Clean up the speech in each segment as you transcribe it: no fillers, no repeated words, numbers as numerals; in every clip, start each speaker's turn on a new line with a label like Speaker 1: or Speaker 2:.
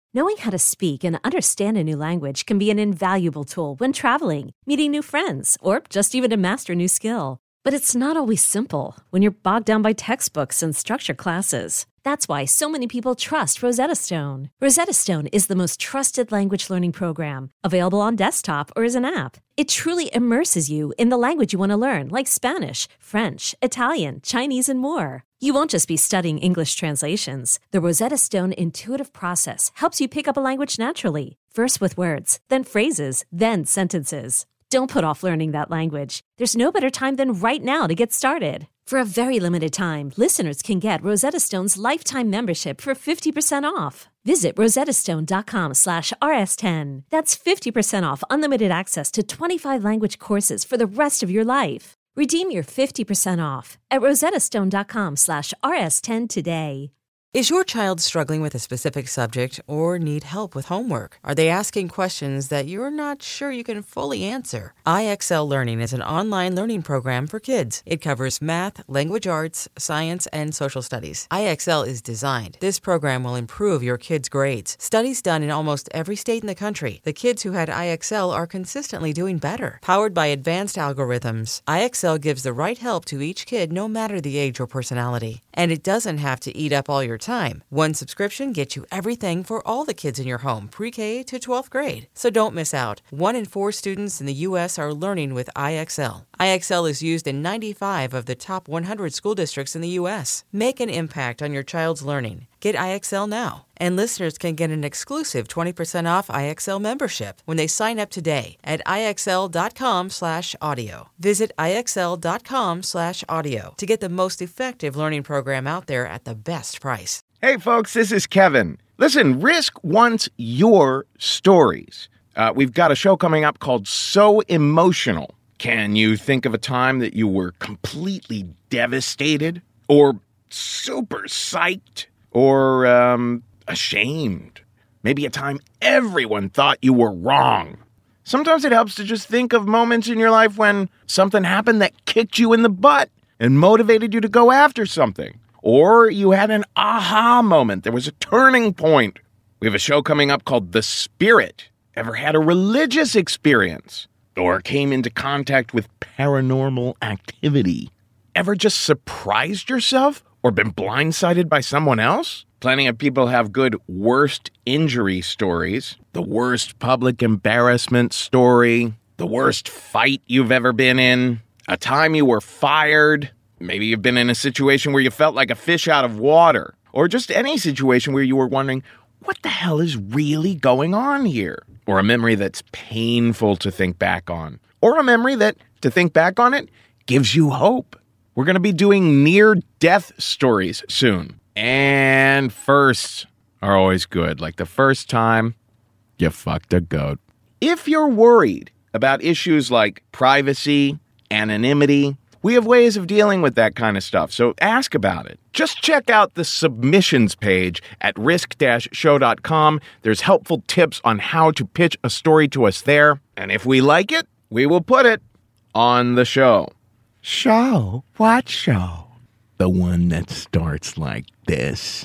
Speaker 1: Knowing how to speak and understand a new language can be an invaluable tool when traveling, meeting new friends, or just even to master a new skill. But it's not always simple when you're bogged down by textbooks and structured classes. That's why so many people trust Rosetta Stone. Rosetta Stone is the most trusted language learning program, available on desktop or as an app. It truly immerses you in the language you want to learn, like Spanish, French, Italian, Chinese, and more. You won't just be studying English translations. The Rosetta Stone intuitive process helps you pick up a language naturally, first with words, then phrases, then sentences. Don't put off learning that language. There's no better time than right now to get started. For a very limited time, listeners can get Rosetta Stone's lifetime membership for 50% off. Visit rosettastone.com/rs10. That's 50% off unlimited access to 25 language courses for the rest of your life. Redeem your 50% off at rosettastone.com/rs10 today.
Speaker 2: Is your child struggling with a specific subject or need help with homework? Are they asking questions that you're not sure you can fully answer? IXL Learning is an online learning program for kids. It covers math, language arts, science, and social studies. IXL is designed. This program will improve your kids' grades. Studies done in almost every state in the country. The kids who had IXL are consistently doing better. Powered by advanced algorithms, IXL gives the right help to each kid no matter the age or personality. And it doesn't have to eat up all your time. One subscription gets you everything for all the kids in your home, pre-K to 12th grade. So don't miss out. 1 in 4 students in the U.S. are learning with IXL. IXL is used in 95 of the top 100 school districts in the U.S. Make an impact on your child's learning. Get IXL now. And listeners can get an exclusive 20% off IXL membership when they sign up today at IXL.com/audio. Visit IXL.com/audio to get the most effective learning program out there at the best price.
Speaker 3: Hey, folks, this is Kevin. Listen, Risk wants your stories. We've got a show coming up called So Emotional. Can you think of a time that you were completely devastated or super psyched or ashamed? Maybe a time everyone thought you were wrong. Sometimes it helps to just think of moments in your life when something happened that kicked you in the butt and motivated you to go after something. Or you had an aha moment. There was a turning point. We have a show coming up called The Spirit. Ever had a religious experience? Or came into contact with paranormal activity? Ever just surprised yourself or been blindsided by someone else? Plenty of people have good worst injury stories. The worst public embarrassment story. The worst fight you've ever been in. A time you were fired. Maybe you've been in a situation where you felt like a fish out of water. Or just any situation where you were wondering, what the hell is really going on here? Or a memory that's painful to think back on. Or a memory that, to think back on it, gives you hope. We're going to be doing near-death stories soon. And firsts are always good. Like the first time you fucked a goat. If you're worried about issues like privacy, anonymity, we have ways of dealing with that kind of stuff, so ask about it. Just check out the submissions page at risk-show.com. There's helpful tips on how to pitch a story to us there. And if we like it, we will put it on the show. Show? What show? The one that starts like this.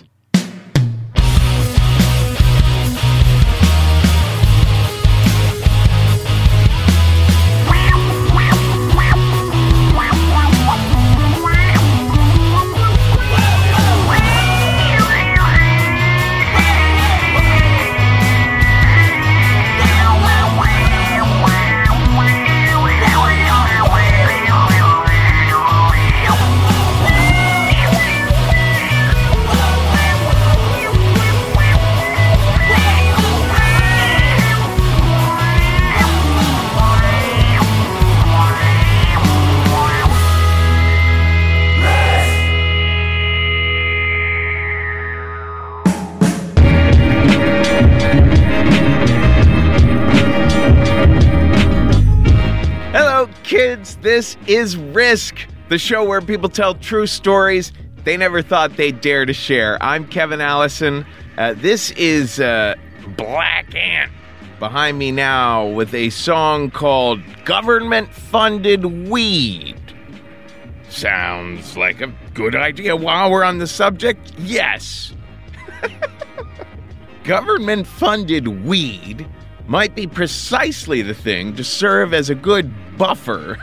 Speaker 3: Kids, this is Risk, the show where people tell true stories they never thought they'd dare to share. I'm Kevin Allison. This is Black Ant behind me now with a song called Government-Funded Weed. Sounds like a good idea while we're on the subject. Yes. government-funded weed might be precisely the thing to serve as a good buffer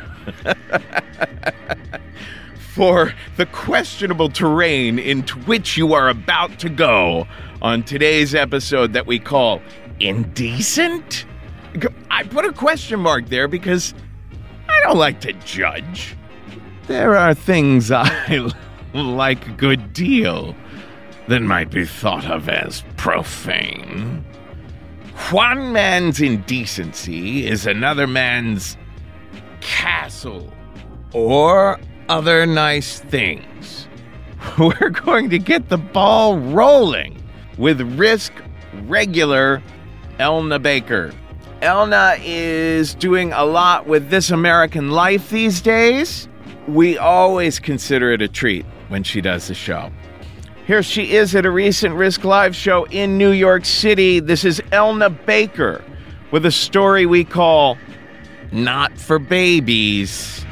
Speaker 3: for the questionable terrain into which you are about to go on today's episode that we call Indecent? I put a question mark there because I don't like to judge. There are things I like a good deal that might be thought of as profane. One man's indecency is another man's castle or other nice things. We're going to get the ball rolling with Risk regular Elna Baker. Elna is doing a lot with This American Life these days. We always consider it a treat when she does the show. Here she is at a recent Risk Live show in New York City. This is Elna Baker with a story we call Not for Babies.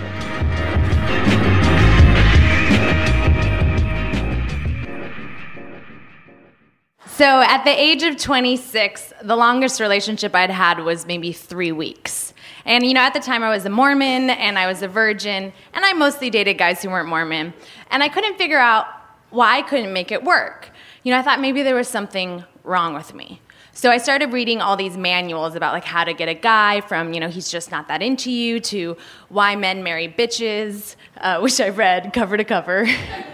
Speaker 4: So at the age of 26, the longest relationship I'd had was maybe 3 weeks. And, at the time I was a Mormon and I was a virgin, and I mostly dated guys who weren't Mormon. And I couldn't figure out why I couldn't make it work. I thought maybe there was something wrong with me. So I started reading all these manuals about how to get a guy from, he's just not that into you, to why men marry bitches, which I read cover to cover.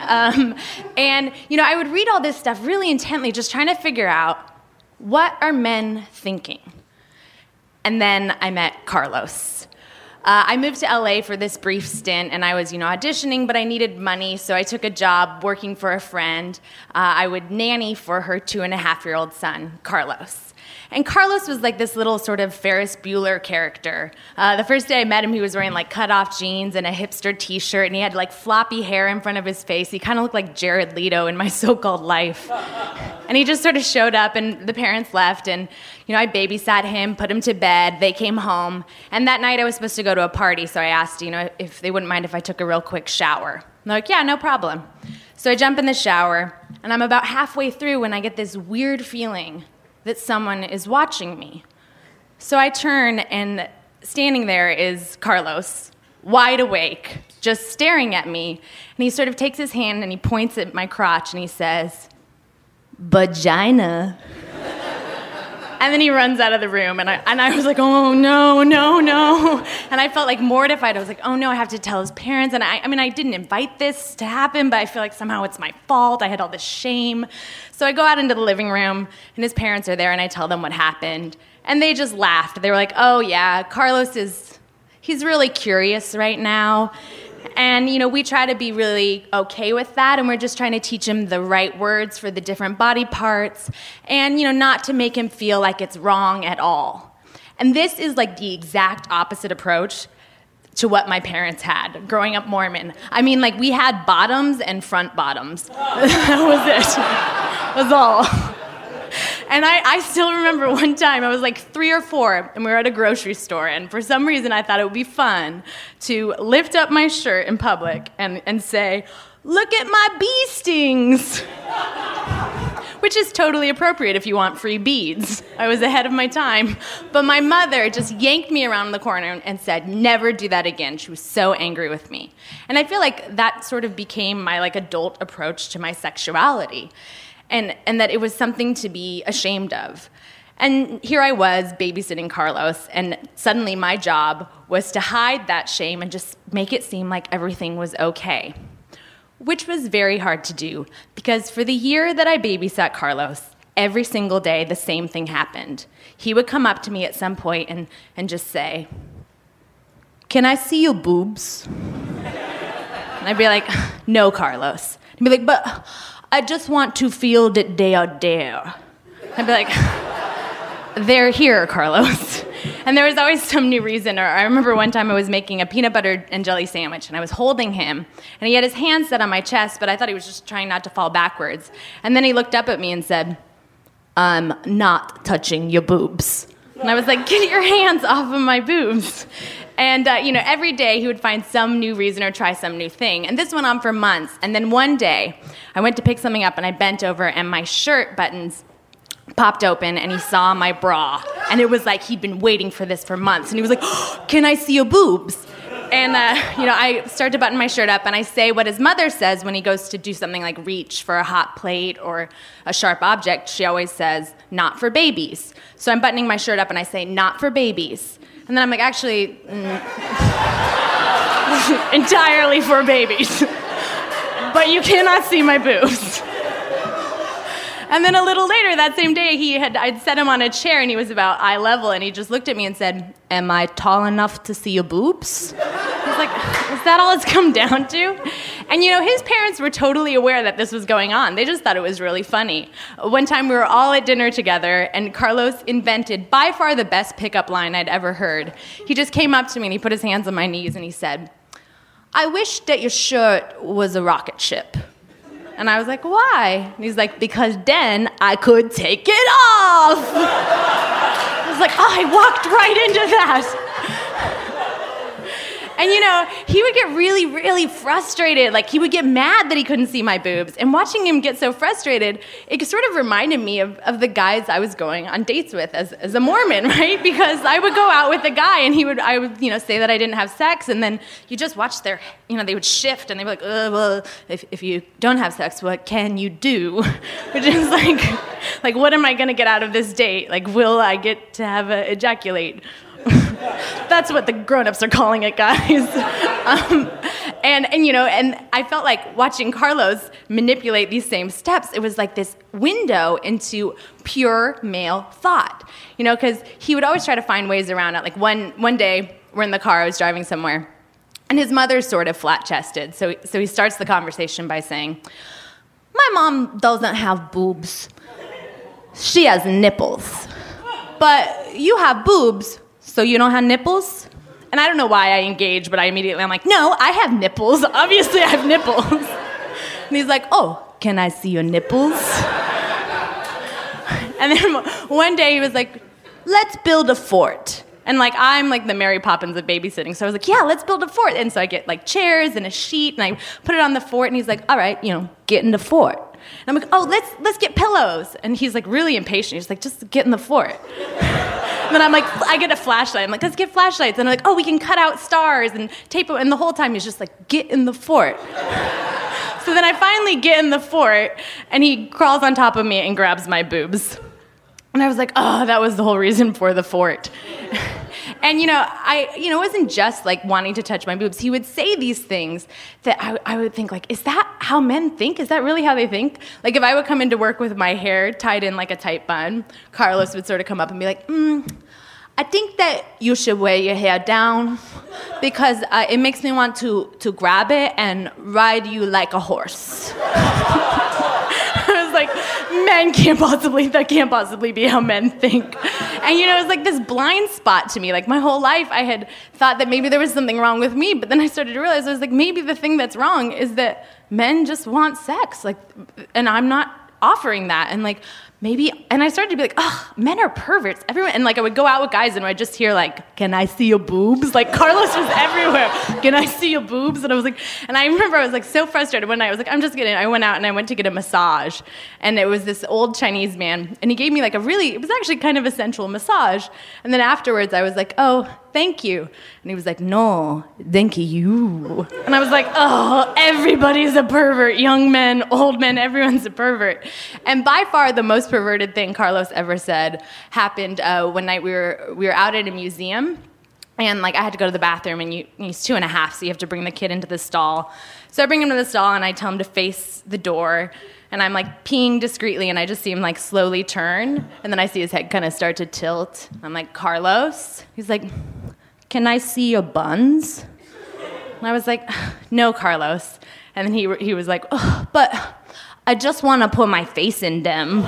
Speaker 4: And I would read all this stuff really intently, just trying to figure out, what are men thinking? And then I met Carlos. I moved to LA for this brief stint, and I was, auditioning, but I needed money, so I took a job working for a friend. I would nanny for her 2.5-year-old son, Carlos. And Carlos was like this little sort of Ferris Bueller character. The first day I met him, he was wearing cut-off jeans and a hipster t-shirt, and he had floppy hair in front of his face. He kind of looked like Jared Leto in My So-Called Life. And he just sort of showed up, and the parents left, and I babysat him, put him to bed, they came home, and that night I was supposed to go to a party, so I asked, if they wouldn't mind if I took a real quick shower. And they're like, yeah, no problem. So I jump in the shower, and I'm about halfway through when I get this weird feeling that someone is watching me. So I turn, and standing there is Carlos, wide awake, just staring at me, and he sort of takes his hand and he points at my crotch and he says, "Vagina." And then he runs out of the room, and I was like, oh, no. And I felt mortified. I was like, oh, no, I have to tell his parents. And I didn't invite this to happen, but I feel like somehow it's my fault. I had all this shame. So I go out into the living room, and his parents are there, and I tell them what happened. And they just laughed. They were like, oh, yeah, Carlos he's really curious right now. And, we try to be really okay with that, and we're just trying to teach him the right words for the different body parts, and, not to make him feel like it's wrong at all. And this is the exact opposite approach to what my parents had growing up Mormon. We had bottoms and front bottoms. That was it. That was all. And I still remember one time, I was 3 or 4, and we were at a grocery store, and for some reason I thought it would be fun to lift up my shirt in public and say, "Look at my bee stings!" Which is totally appropriate if you want free beads. I was ahead of my time. But my mother just yanked me around the corner and said, never do that again. She was so angry with me. And I feel like that sort of became my adult approach to my sexuality. And that it was something to be ashamed of. And here I was babysitting Carlos, and suddenly my job was to hide that shame and just make it seem like everything was okay. Which was very hard to do, because for the year that I babysat Carlos, every single day the same thing happened. He would come up to me at some point and just say, "Can I see your boobs?" And I'd be like, "No, Carlos." He'd be like, "But I just want to feel that they are there." I'd be like, "They're here, Carlos." And there was always some new reason. Or I remember one time I was making a peanut butter and jelly sandwich, and I was holding him, and he had his hand set on my chest, but I thought he was just trying not to fall backwards. And then he looked up at me and said, "I'm not touching your boobs." And I was like, "Get your hands off of my boobs." And, every day he would find some new reason or try some new thing. And this went on for months. And then one day, I went to pick something up, and I bent over, and my shirt buttons popped open, and he saw my bra. And it was like he'd been waiting for this for months. And he was like, oh, can I see your boobs? And, I start to button my shirt up, and I say what his mother says when he goes to do something like reach for a hot plate or a sharp object. She always says, not for babies. So I'm buttoning my shirt up, and I say, not for babies. And then I'm like, actually, entirely for babies. But you cannot see my boobs. And then a little later that same day, I'd set him on a chair, and he was about eye level, and he just looked at me and said, am I tall enough to see your boobs? I was like, is that all it's come down to? And his parents were totally aware that this was going on. They just thought it was really funny. One time we were all at dinner together, and Carlos invented by far the best pickup line I'd ever heard. He just came up to me, and he put his hands on my knees, and he said, I wish that your shirt was a rocket ship. And I was like, why? And he's like, because then I could take it off. I was like, oh, I walked right into that. And he would get really, really frustrated. Like, he would get mad that he couldn't see my boobs. And watching him get so frustrated, it sort of reminded me of the guys I was going on dates with as a Mormon, right? Because I would go out with a guy, and I would say that I didn't have sex, and then you just watch they would shift, and they'd be like, well, if you don't have sex, what can you do? Which is like, what am I going to get out of this date? Like, will I get to have a ejaculate? That's what the grown-ups are calling it, guys. And I felt like watching Carlos manipulate these same steps, it was like this window into pure male thought. Because he would always try to find ways around it. Like one day, we're in the car, I was driving somewhere, and his mother's sort of flat-chested. So he starts the conversation by saying, my mom doesn't have boobs. She has nipples. But you have boobs, so you don't have nipples? And I don't know why I engage, but I'm like, no, I have nipples. Obviously, I have nipples. And he's like, oh, can I see your nipples? And then one day he was like, let's build a fort. And I'm the Mary Poppins of babysitting. So I was like, yeah, let's build a fort. And so I get chairs and a sheet, and I put it on the fort, and he's like, all right, get in the fort. And I'm like, oh, let's get pillows. And he's really impatient. He's like, just get in the fort. And then I'm like, I get a flashlight. I'm like, let's get flashlights. And I'm like, oh, we can cut out stars and tape it. And the whole time he's just like, get in the fort. So then I finally get in the fort, and he crawls on top of me and grabs my boobs. And I was like, oh, that was the whole reason for the fort. And, it wasn't just wanting to touch my boobs. He would say these things that I would think is that how men think? Is that really how they think? If I would come into work with my hair tied in a tight bun, Carlos would sort of come up and be like, I think that you should wear your hair down because it makes me want to grab it and ride you like a horse. I was like, that can't possibly be how men think. And, it was this blind spot to me. My whole life I had thought that maybe there was something wrong with me, but then I started to realize, I was like, maybe the thing that's wrong is that men just want sex, and I'm not offering that. And and I started to be like, oh, men are perverts. Everyone, and I would go out with guys, and I'd just hear can I see your boobs? Carlos was everywhere. Can I see your boobs? And I was like, and I remember I was so frustrated one night. I was like, I'm just kidding. I went out and I went to get a massage, and it was this old Chinese man, and he gave me it was actually kind of a sensual massage. And then afterwards I was like, oh, thank you. And he was like, no, thank you. And I was like, oh, everybody's a pervert. Young men, old men, everyone's a pervert. And by far the most perverted thing Carlos ever said happened one night. We were out at a museum, and I had to go to the bathroom, and he's 2.5, so you have to bring the kid into the stall. So I bring him to the stall, and I tell him to face the door, and I'm peeing discreetly, and I just see him slowly turn, and then I see his head kind of start to tilt. I'm like, Carlos? He's like, can I see your buns? And I was like, no, Carlos. And then he was like, oh, but I just want to put my face in them.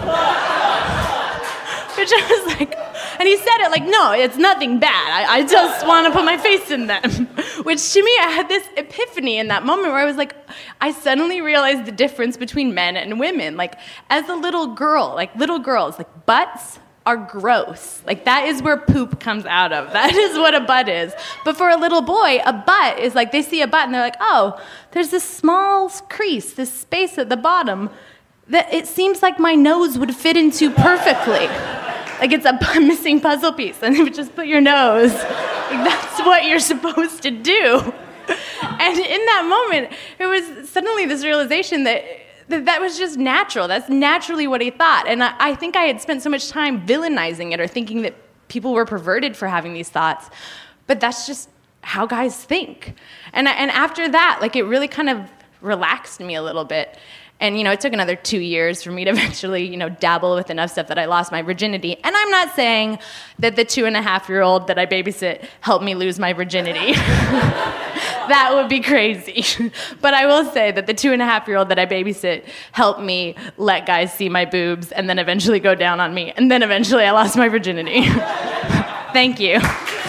Speaker 4: Which I was like, and he said it no, it's nothing bad. I just want to put my face in them. Which to me, I had this epiphany in that moment where I was like, I suddenly realized the difference between men and women. As a little girl, little girls, butts are gross. That is where poop comes out of. That is what a butt is. But for a little boy, a butt is they see a butt and they're like, oh, there's this small crease, this space at the bottom. that it seems like my nose would fit into perfectly. Like it's a missing puzzle piece, and you would just put your nose. Like that's what you're supposed to do. And in that moment, it was suddenly this realization that was just natural. That's naturally what he thought. And I think I had spent so much time villainizing it or thinking that people were perverted for having these thoughts. But that's just how guys think. And after that, like, it really kind of relaxed me a little bit. And, you know, it took another 2 years for me to eventually, you know, dabble with enough stuff that I lost my virginity. And I'm not saying that the 2.5-year-old that I babysit helped me lose my virginity. That would be crazy. But I will say that the 2.5-year-old that I babysit helped me let guys see my boobs and then eventually go down on me. And then eventually I lost my virginity. Thank you.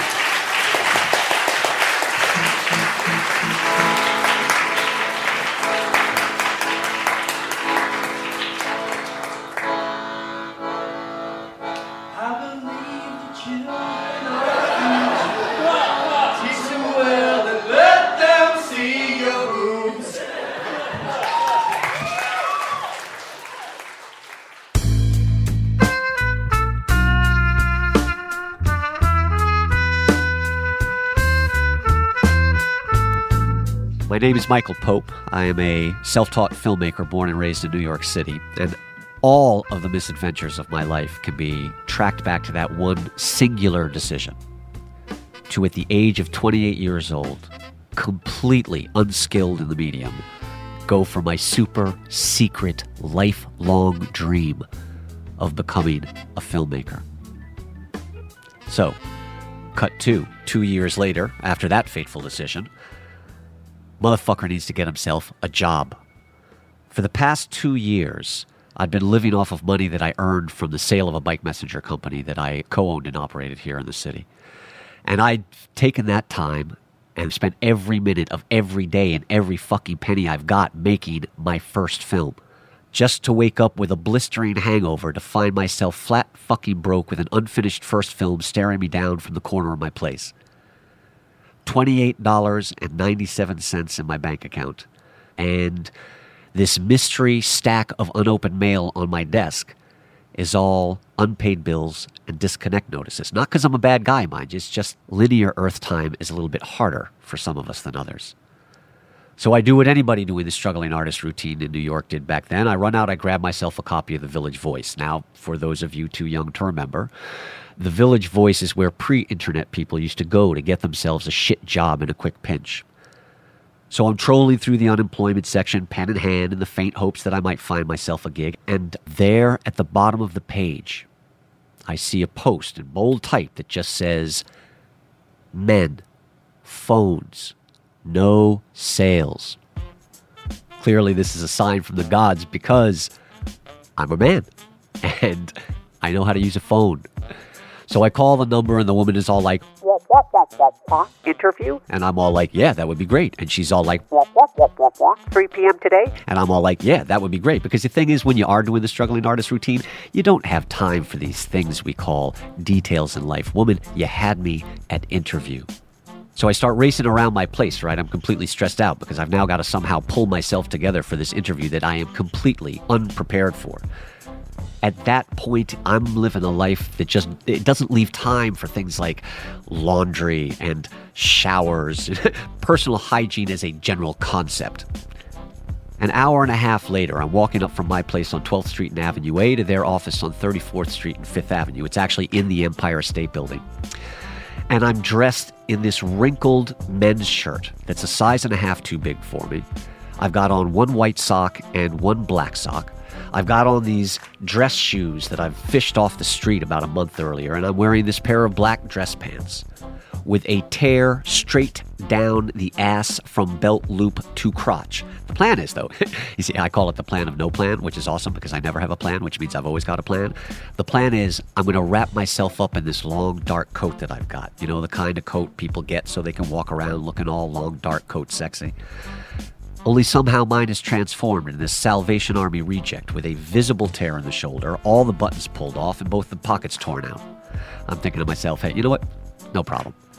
Speaker 5: My name is Michael Pope. I am a self-taught filmmaker born and raised in New York City. And all of the misadventures of my life can be tracked back to that one singular decision. To, at the age of 28 years old, completely unskilled in the medium, go for my super secret lifelong dream of becoming a filmmaker. So, cut to 2 years later, after that fateful decision, motherfucker needs to get himself a job. For the past 2 years, I'd been living off of money that I earned from the sale of a bike messenger company that I co-owned and operated here in the city. And I'd taken that time and spent every minute of every day and every fucking penny I've got making my first film. Just to wake up with a blistering hangover to find myself flat fucking broke with an unfinished first film staring me down from the corner of my place. $28.97 in my bank account. And this mystery stack of unopened mail on my desk is all unpaid bills and disconnect notices. Not because I'm a bad guy, mind you. It's just linear Earth time is a little bit harder for some of us than others. So I do what anybody doing the struggling artist routine in New York did back then. I run out, I grab myself a copy of The Village Voice. Now, for those of you too young to remember, The Village Voice is where pre-internet people used to go to get themselves a shit job in a quick pinch. So I'm trolling through the unemployment section, pen in hand, in the faint hopes that I might find myself a gig. And there, at the bottom of the page, I see a post in bold type that just says, "Men, phones, no sales." Clearly, this is a sign from the gods because I'm a man and I know how to use a phone. So I call the number and the woman is all like, "Interview?" And I'm all like, "Yeah, that would be great." And she's all like, 3 p.m. today? And I'm all like, "Yeah, that would be great." Because the thing is, when you are doing the struggling artist routine, you don't have time for these things we call details in life. Woman, you had me at interview. So I start racing around my place, right? I'm completely stressed out because I've now got to somehow pull myself together for this interview that I am completely unprepared for. At that point, I'm living a life that it doesn't leave time for things like laundry and showers, personal hygiene as a general concept. An hour and a half later, I'm walking up from my place on 12th Street and Avenue A to their office on 34th Street and 5th Avenue. It's actually in the Empire State Building. And I'm dressed in this wrinkled men's shirt that's a size and a half too big for me. I've got on one white sock and one black sock. I've got on these dress shoes that I've fished off the street about a month earlier, and I'm wearing this pair of black dress pants with a tear straight down the ass from belt loop to crotch. The plan is, though, you see, I call it the plan of no plan, which is awesome because I never have a plan, which means I've always got a plan. The plan is I'm going to wrap myself up in this long, dark coat that I've got. You know, the kind of coat people get so they can walk around looking all long, dark coat sexy. Only somehow mine is transformed into this Salvation Army reject with a visible tear in the shoulder, all the buttons pulled off, and both the pockets torn out. I'm thinking to myself, hey, you know what? No problem.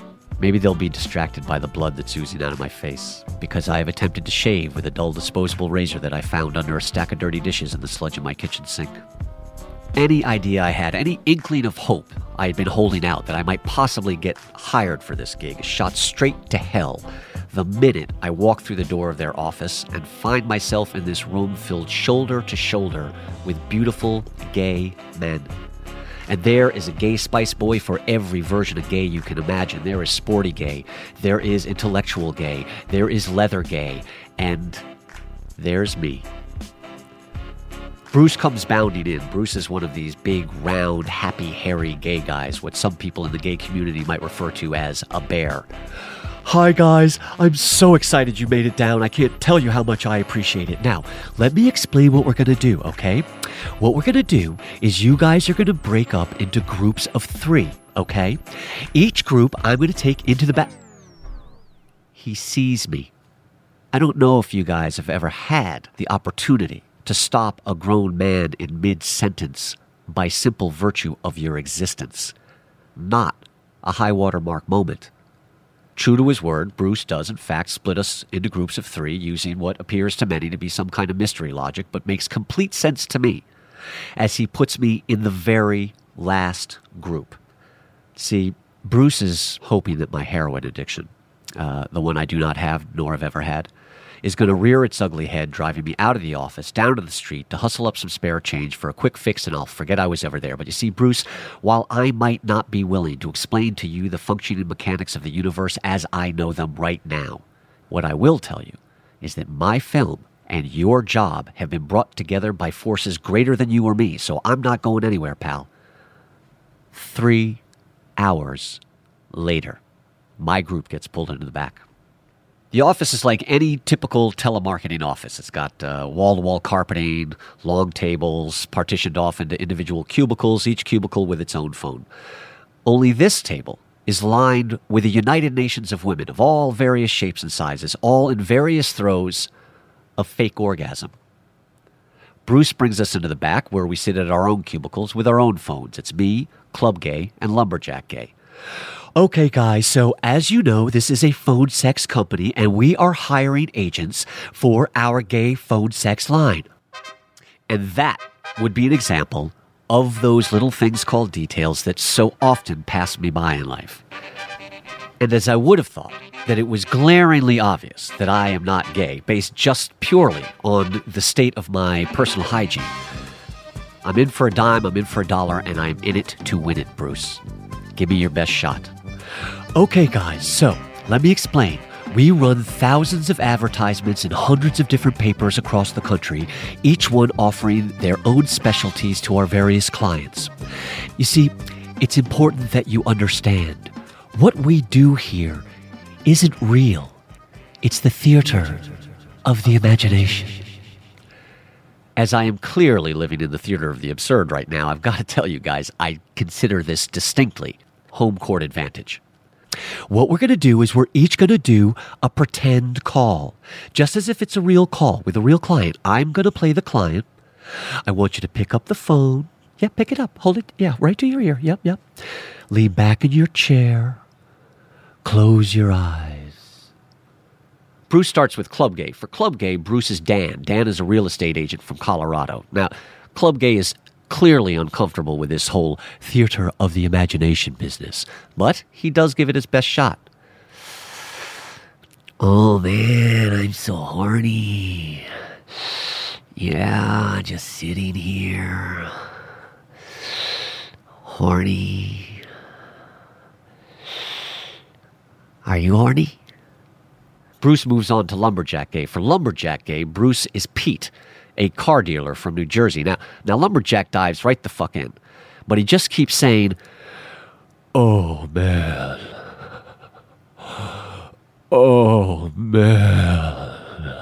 Speaker 5: Maybe they'll be distracted by the blood that's oozing out of my face, because I have attempted to shave with a dull disposable razor that I found under a stack of dirty dishes in the sludge of my kitchen sink. Any idea I had, any inkling of hope I had been holding out that I might possibly get hired for this gig is shot straight to hell the minute I walk through the door of their office and find myself in this room filled shoulder to shoulder with beautiful gay men. And there is a gay spice boy for every version of gay you can imagine. There is sporty gay, there is intellectual gay, there is leather gay, and there's me. Bruce comes bounding in. Bruce is one of these big, round, happy, hairy gay guys, what some people in the gay community might refer to as a bear. Hi guys, I'm so excited you made it down. I can't tell you how much I appreciate it. Now, let me explain what we're going to do, okay? What we're going to do is you guys are going to break up into groups of 3, okay? Each group I'm going to take into the back. He sees me. I don't know if you guys have ever had the opportunity to stop a grown man in mid-sentence by simple virtue of your existence. Not a high-water mark moment. True to his word, Bruce does in fact split us into groups of 3 using what appears to many to be some kind of mystery logic, but makes complete sense to me, as he puts me in the very last group. See, Bruce is hoping that my heroin addiction, the one I do not have nor have ever had, is going to rear its ugly head, driving me out of the office, down to the street, to hustle up some spare change for a quick fix, and I'll forget I was ever there. But you see, Bruce, while I might not be willing to explain to you the functioning mechanics of the universe as I know them right now, what I will tell you is that my film and your job have been brought together by forces greater than you or me, so I'm not going anywhere, pal. 3 hours later, my group gets pulled into the back. The office is like any typical telemarketing office. It's got wall-to-wall carpeting, long tables, partitioned off into individual cubicles, each cubicle with its own phone. Only this table is lined with the United Nations of women of all various shapes and sizes, all in various throes of fake orgasm. Bruce brings us into the back, where we sit at our own cubicles with our own phones. It's me, Club Gay, and Lumberjack Gay. Okay, guys, so as you know, this is a phone sex company, and we are hiring agents for our gay phone sex line. And that would be an example of those little things called details that so often pass me by in life. And as I would have thought that it was glaringly obvious that I am not gay, based just purely on the state of my personal hygiene, I'm in for a dime, I'm in for a dollar, and I'm in it to win it, Bruce. Give me your best shot. Okay, guys, so let me explain. We run thousands of advertisements in hundreds of different papers across the country, each one offering their own specialties to our various clients. You see, it's important that you understand what we do here isn't real. It's the theater of the imagination. As I am clearly living in the theater of the absurd right now, I've got to tell you guys, I consider this distinctly home court advantage. What we're going to do is we're each going to do a pretend call, just as if it's a real call with a real client. I'm going to play the client. I want you to pick up the phone. Yeah, pick it up. Hold it. Yeah, right to your ear. Yep. Lean back in your chair. Close your eyes. Bruce starts with Club Gay. For Club Gay, Bruce is Dan. Dan is a real estate agent from Colorado. Now, Club Gay is clearly uncomfortable with this whole theater of the imagination business, but he does give it his best shot. Oh man, I'm so horny. Yeah, just sitting here. Horny. Are you horny? Bruce moves on to Lumberjack Gay. For Lumberjack Gay, Bruce is Pete, a car dealer from New Jersey. Now Lumberjack dives right the fuck in, but he just keeps saying, "Oh man, oh man,"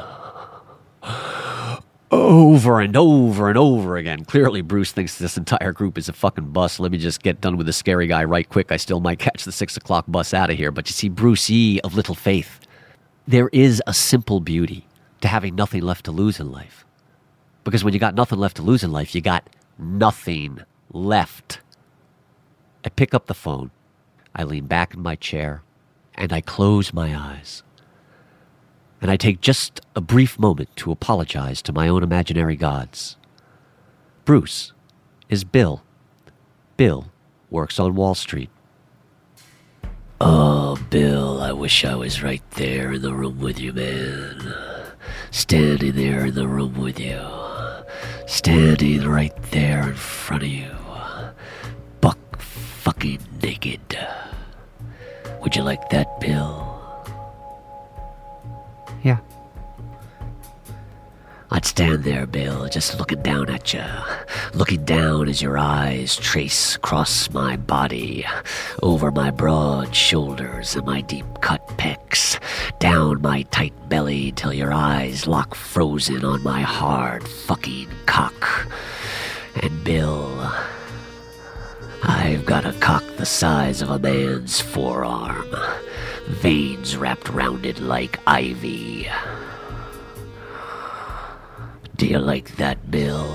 Speaker 5: over and over and over again. Clearly, Bruce thinks this entire group is a fucking bus. Let me just get done with the scary guy right quick. I still might catch the 6 o'clock bus out of here. But you see, Bruce E. of little faith, there is a simple beauty to having nothing left to lose in life. Because when you got nothing left to lose in life, you got nothing left. I pick up the phone. I lean back in my chair, and I close my eyes. And I take just a brief moment to apologize to my own imaginary gods. Bruce is Bill. Bill works on Wall Street. Oh, Bill, I wish I was right there in the room with you, man. Standing there in the room with you. Standing right there in front of you. Buck fucking naked. Would you like that, Bill?
Speaker 6: Yeah.
Speaker 5: I'd stand there, Bill, just looking down at you. Looking down as your eyes trace across my body, over my broad shoulders and my deep-cut pecs, down my tight belly till your eyes lock frozen on my hard fucking cock. And Bill, I've got a cock the size of a man's forearm, veins wrapped round it like ivy. Do you like that, Bill?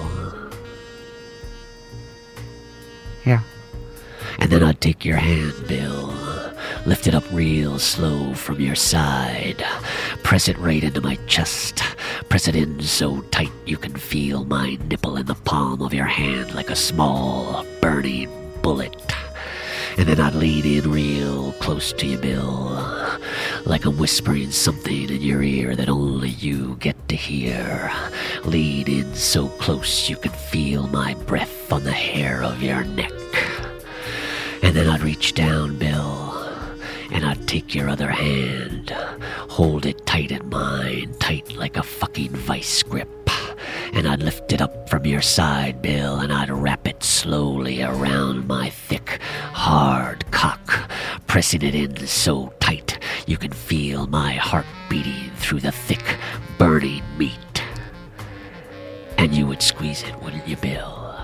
Speaker 6: Yeah.
Speaker 5: And then I'd take your hand, Bill, lift it up real slow from your side, press it right into my chest, press it in so tight you can feel my nipple in the palm of your hand like a small, burning bullet. And then I'd lean in real close to you, Bill, like I'm whispering something in your ear that only you get to hear. Lean in so close you can feel my breath on the hair of your neck. And then I'd reach down, Bill, and I'd take your other hand, hold it tight in mine, tight like a fucking vice grip. And I'd lift it up from your side, Bill, and I'd wrap it slowly around my thick, hard cock, pressing it in so tight you can feel my heart beating through the thick, burning meat. And you would squeeze it, wouldn't you, Bill?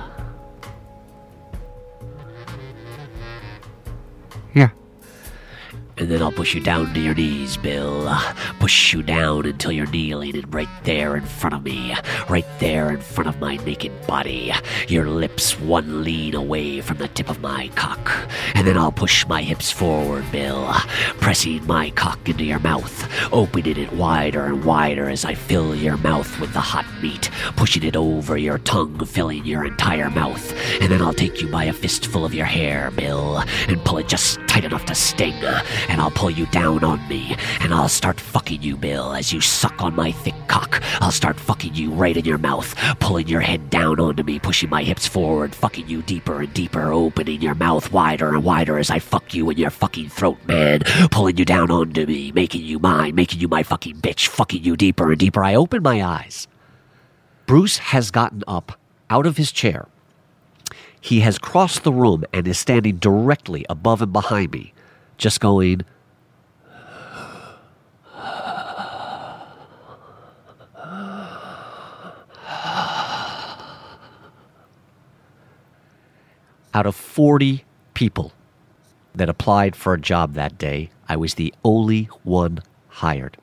Speaker 6: Yeah.
Speaker 5: And then I'll push you down to your knees, Bill. Push you down until you're kneeling and right there in front of me. Right there in front of my naked body. Your lips one lean away from the tip of my cock. And then I'll push my hips forward, Bill. Pressing my cock into your mouth. Opening it wider and wider as I fill your mouth with the hot meat. Pushing it over your tongue, filling your entire mouth. And then I'll take you by a fistful of your hair, Bill. And pull it just tight enough to sting. And I'll pull you down on me, and I'll start fucking you, Bill, as you suck on my thick cock. I'll start fucking you right in your mouth, pulling your head down onto me, pushing my hips forward, fucking you deeper and deeper, opening your mouth wider and wider as I fuck you in your fucking throat, man. Pulling you down onto me, making you mine, making you my fucking bitch, fucking you deeper and deeper. I open my eyes. Bruce has gotten up out of his chair. He has crossed the room and is standing directly above and behind me, just going, out of 40 people that applied for a job that day, I was the only one hired.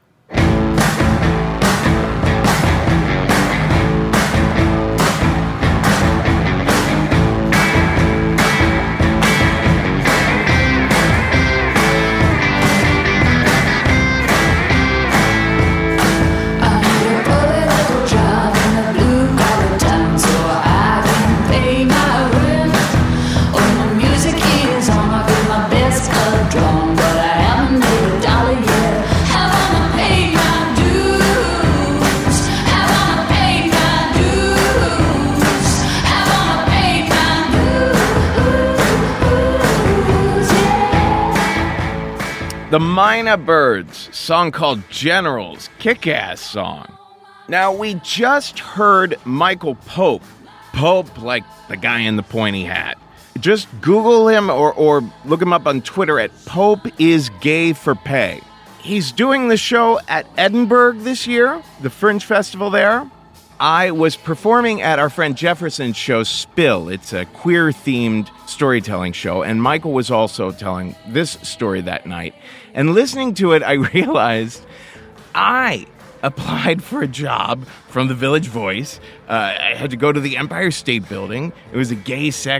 Speaker 3: The Mina Birds, song called Generals, kick-ass song. Now, we just heard Michael Pope. Pope, like the guy in the pointy hat. Just Google him or look him up on Twitter at Pope is Gay for Pay. He's doing the show at Edinburgh this year, the Fringe Festival there. I was performing at our friend Jefferson's show, Spill. It's a queer-themed storytelling show, and Michael was also telling this story that night. And listening to it, I realized I applied for a job from the Village Voice. I had to go to the Empire State Building. It was a gay sex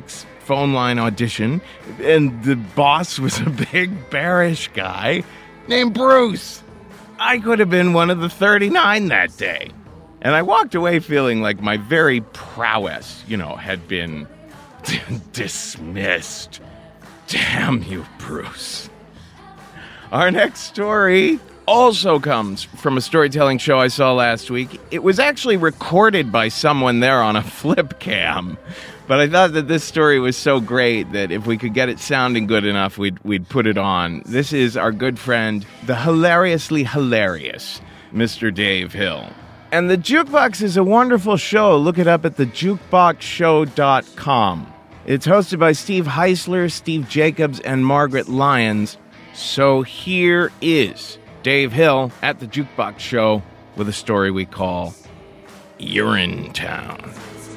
Speaker 3: phone line audition, and the boss was a big, bearish guy named Bruce. I could have been one of the 39 that day. And I walked away feeling like my very prowess, had been dismissed. Damn you, Bruce. Our next story also comes from a storytelling show I saw last week. It was actually recorded by someone there on a flip cam. But I thought that this story was so great that if we could get it sounding good enough, we'd put it on. This is our good friend, the hilariously hilarious Mr. Dave Hill. And The Jukebox is a wonderful show. Look it up at thejukeboxshow.com. It's hosted by Steve Heisler, Steve Jacobs, and Margaret Lyons. So here is Dave Hill at The Jukebox Show with a story we call Urinetown.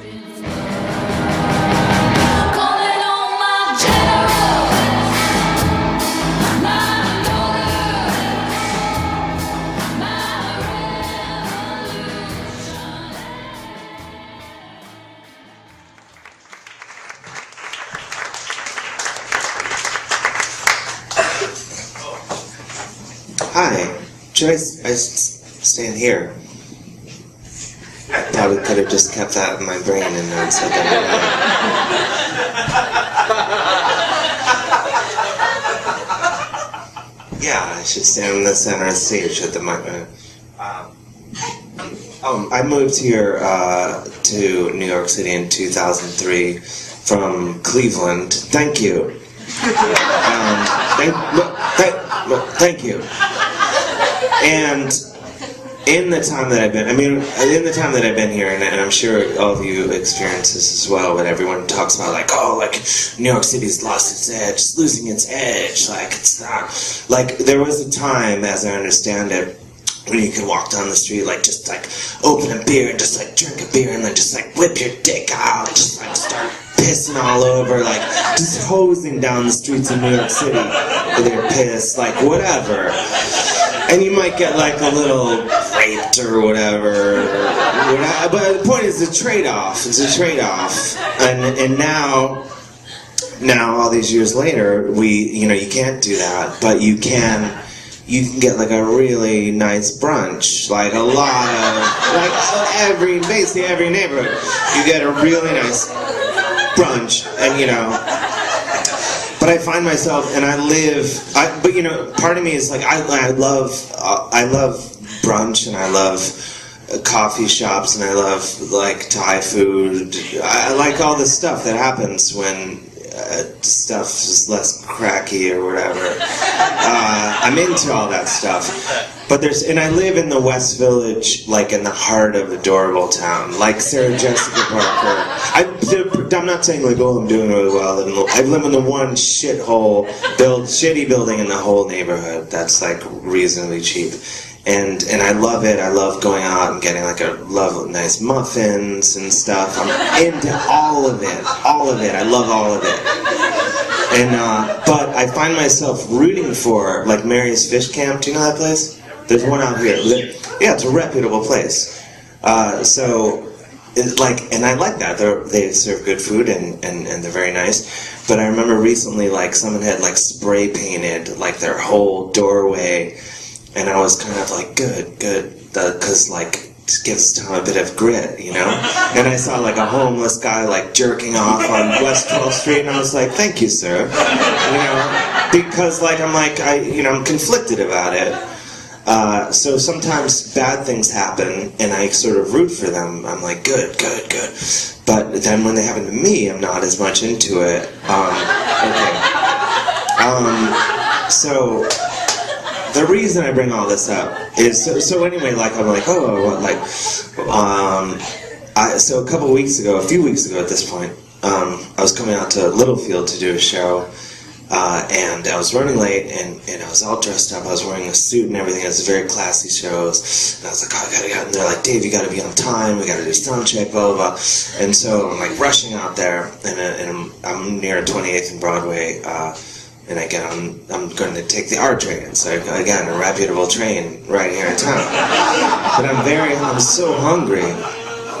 Speaker 6: Hi, should I stand here? I probably could have just kept that in my brain and then said that. Yeah, I should stand in the center of the stage at the mic. I moved here to New York City in 2003 from Cleveland. Thank you. Thank you. And in the time that I've been here, and I'm sure all of you experience this as well, but everyone talks about New York City's lost its edge, it's losing its edge, it's not, there was a time, as I understand it, when you could walk down the street, just open a beer and just drink a beer and then just whip your dick out and just start pissing all over, just hosing down the streets of New York City with your piss, whatever. And you might get a little raped or whatever. But the point is the trade-off. It's a trade-off. And now all these years later, you can't do that, but you can get a really nice brunch, a lot of basically every neighborhood, you get a really nice brunch, and but I find myself, and part of me is I love brunch, and I love coffee shops, and I love Thai food. I like all the stuff that happens when stuff is less cracky or whatever. I'm into all that stuff. But and I live in the West Village, in the heart of adorable town, Sarah Jessica Parker. I'm not saying I'm doing really well. I live in the one shitty building in the whole neighborhood that's reasonably cheap. And I love it. I love going out and getting nice muffins and stuff. I'm into all of it. I love all of it. And but I find myself rooting for Mary's Fish Camp. Do you know that place? There's one out here. Yeah, it's a reputable place. So and I like that. They serve good food and they're very nice. But I remember recently someone had spray painted their whole doorway. And I was kind of good, because it gives town a bit of grit, And I saw a homeless guy jerking off on West 12th Street, and I was thank you, sir, because I'm conflicted about it. So sometimes bad things happen, and I sort of root for them. I'm good. But then when they happen to me, I'm not as much into it. So. The reason I bring all this up is so anyway. So a few weeks ago at this point, I was coming out to Littlefield to do a show, and I was running late, and I was all dressed up. I was wearing a suit and everything. It was a very classy show, and I was I gotta get. And they're Dave, you gotta be on time. We gotta do sound check, blah blah blah. And so I'm rushing out there, and I'm near 28th and Broadway. And again, I'm going to take the R train. So again, a reputable train right here in town. But I'm so hungry.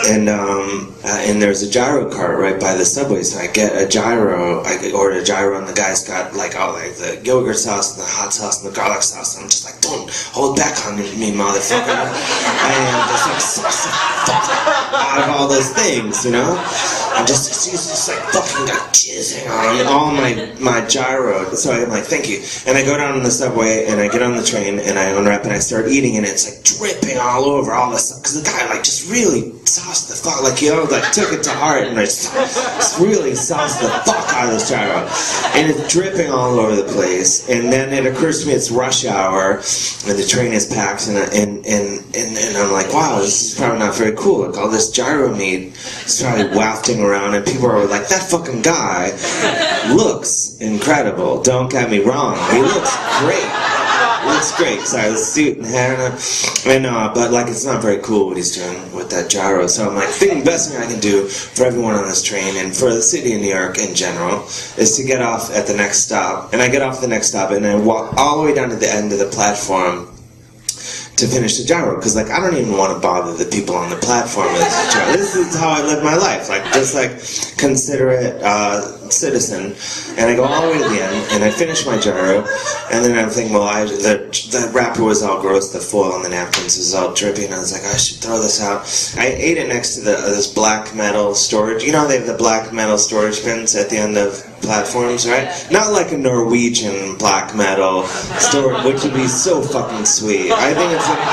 Speaker 6: and there's a gyro cart right by the subway, so I get a gyro. I order a gyro, and the guy's got like all like the yogurt sauce and the hot sauce and the garlic sauce. And I'm just like, don't hold back on me, motherfucker. I am just like sauce the fuck out of all those things, you know. I'm just like fucking like jizzing on all my gyro. So I'm like, thank you. And I go down on the subway and I get on the train and I unwrap and I start eating, and it's like dripping all over all this stuff because the guy like just really sauced the fuck, like, you know, like took it to heart and just really sauced the fuck out of this gyro, and it's dripping all over the place. And then it occurs to me it's rush hour and the train is packed, and I'm like, wow, this is probably not very cool. Like all this gyro meat is probably wafting around, and people are like, that fucking guy looks incredible. Don't get me wrong, he looks great. Looks great. Sorry, the suit and hair and but like it's not very cool what he's doing with that gyro. So I'm like, the best thing I can do for everyone on this train and for the city of New York in general is to get off at the next stop. And I get off the next stop and I walk all the way down to the end of the platform to finish the gyro, because like I don't even want to bother the people on the platform with the gyro. This is how I live my life, like just like considerate citizen. And I go all the way to the end and I finish my gyro, and then I'm thinking, well, the wrapper was all gross, the foil on the napkins was all drippy, and I was like, I should throw this out. I ate it next to this black metal storage. You know, they have the black metal storage bins at the end of platforms, right? Not like a Norwegian black metal storage, which would be so fucking sweet. I think it's a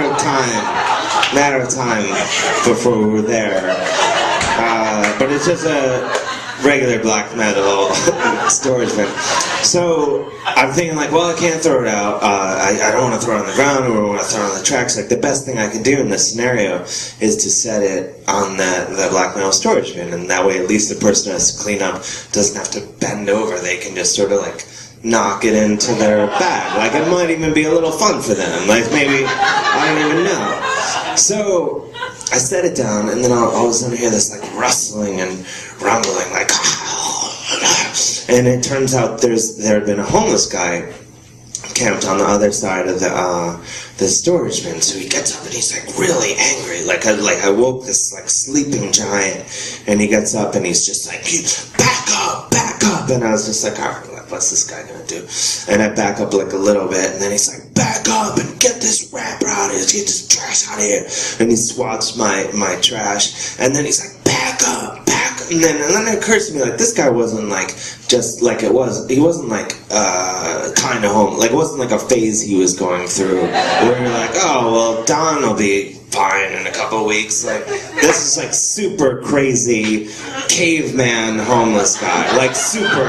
Speaker 6: matter of time before we're there. But it's just a regular black metal storage bin. So I'm thinking like, well, I can't throw it out. I don't want to throw it on the ground or I want to throw it on the tracks. Like the best thing I can do in this scenario is to set it on the black metal storage bin, and that way at least the person who has to clean up doesn't have to bend over. They can just sort of like knock it into their bag. Like it might even be a little fun for them. Like maybe, I don't even know. So I set it down, and then all of a sudden I hear this like rustling and rumbling, like, and it turns out there had been a homeless guy camped on the other side of the storage bin. So he gets up and he's like really angry. Like I woke this like sleeping giant, and he gets up and he's just like, back up, and I was just like, all right, what's this guy gonna do? And I back up like a little bit, and then he's like, back up and get this wrapper out of here, get this trash out of here. And he swats my trash, and then he's like, back up. And then it occurs to me, like, this guy wasn't like just like he wasn't like kind of home, like it wasn't like a phase he was going through where you're like, oh well, Don will be fine in a couple of weeks. Like this is like super crazy caveman homeless guy, like super.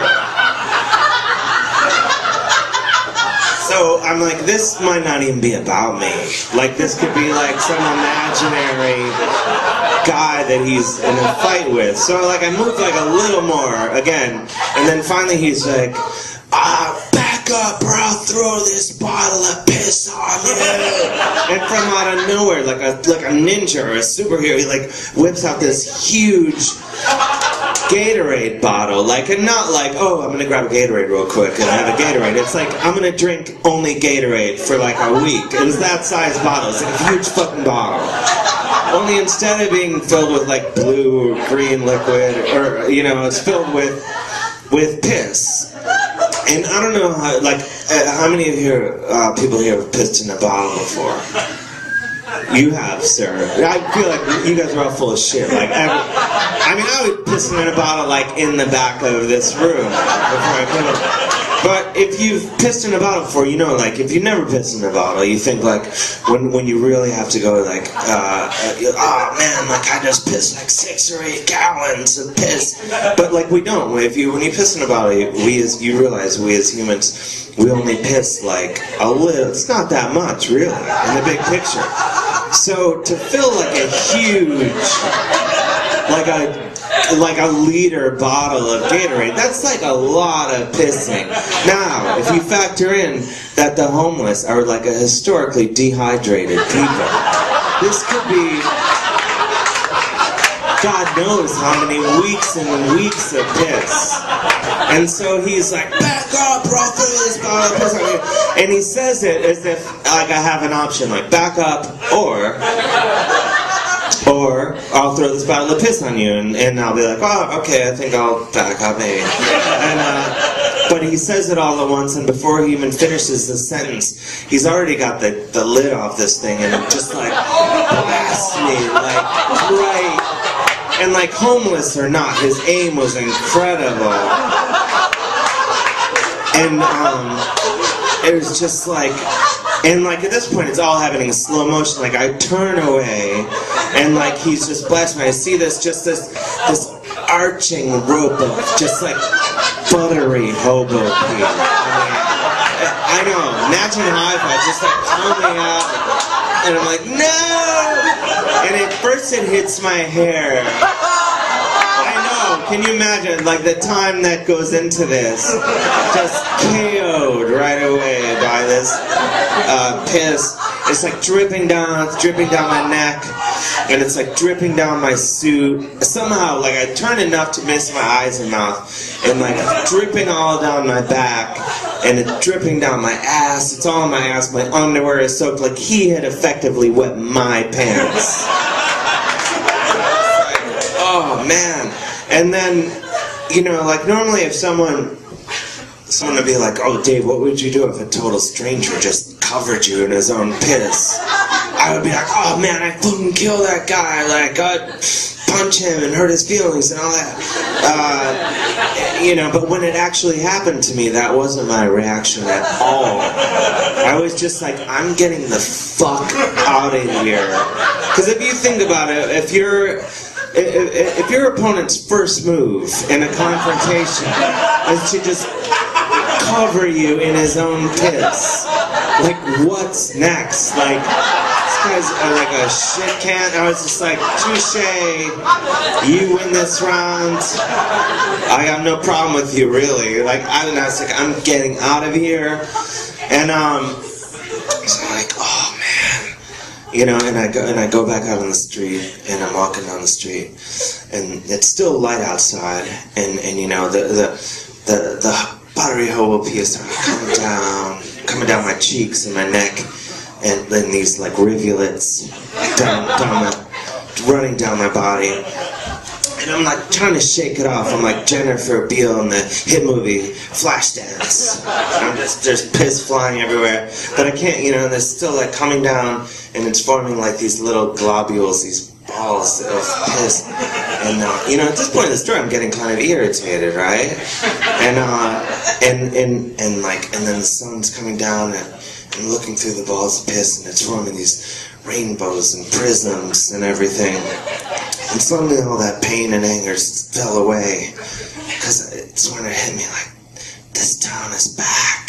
Speaker 6: So I'm like, this might not even be about me. Like this could be like some imaginary guy that he's in a fight with. So like I moved like a little more again, and then finally he's like, back up or I'll throw this bottle of piss on you. And from out of nowhere, like a ninja or a superhero, he like whips out this huge Gatorade bottle, like, and not like, oh, I'm gonna grab a Gatorade real quick and have a Gatorade. It's like, I'm gonna drink only Gatorade for like a week. It was that size bottle. It's like a huge fucking bottle. Only instead of being filled with like blue or green liquid, or you know, it's filled with piss. And I don't know how, like, how many of your people here have pissed in a bottle before? You have, sir. I feel like you guys are all full of shit. Like, I would piss in a bottle, like, in the back of this room before I come in. But if you've pissed in a bottle before, you know, like, if you've never pissed in a bottle, you think, like, when you really have to go, like, oh, man, like, I just pissed, like, 6 or 8 gallons of piss. But, like, we don't. When you piss in a bottle, you realize we as humans, we only piss, like, a little. It's not that much, really, in the big picture. So to fill like a huge, like a liter bottle of Gatorade, that's like a lot of pissing. Now, if you factor in that the homeless are like a historically dehydrated people, this could be God knows how many weeks and weeks of piss. And so he's like, back up, bro, fill this bottle of piss on you. And he says it as if like I have an option, like back up or Or I'll throw this bottle of piss on you, and I'll be like, oh, okay, I think I'll back up maybe. But he says it all at once, and before he even finishes the sentence, he's already got the lid off this thing, and just like blasts me, like right. And like homeless or not, his aim was incredible. And it was just like, and like at this point it's all happening in slow motion. Like I turn away, and like he's just blasting me. I see this arching rope of just like buttery hobo pee. I know. Imagine how I felt, just like coming out, and I'm like, no! And at first it hits my hair. Can you imagine, like, the time that goes into this? Just KO'd right away by this piss. It's like dripping down my neck, and it's like dripping down my suit. Somehow, like, I turn enough to miss my eyes and mouth, and like dripping all down my back, and it's dripping down my ass. It's all on my ass. My underwear is soaked. Like he had effectively wet my pants. Oh man. And then, you know, like normally if someone would be like, oh Dave, what would you do if a total stranger just covered you in his own piss? I would be like, oh man, I'd fucking kill that guy, like I'd punch him and hurt his feelings and all that. You know, but when it actually happened to me, that wasn't my reaction at all. I was just like, I'm getting the fuck out of here. Because if you think about it, if your opponent's first move in a confrontation is to just cover you in his own piss, like what's next? Like this guy's like a shit can. I was just like, touche, you win this round. I got no problem with you, really. Like I was like, I'm getting out of here, and so I'm like, oh man. You know, and I go back out on the street, and I'm walking down the street, and it's still light outside, and you know the buttery hobo pee is coming down my cheeks and my neck, and then these like rivulets running down my body. And I'm like trying to shake it off. I'm like Jennifer Beal in the hit movie Flashdance. And there's piss flying everywhere, but I can't, you know. And there's still like coming down, and it's forming like these little globules, these balls of piss. And you know, at this point in the story, I'm getting kind of irritated, right? And then the sun's coming down, and I'm looking through the balls of piss, and it's forming these rainbows and prisms and everything. And suddenly all that pain and anger fell away, because it's when it hit me like, this town is back.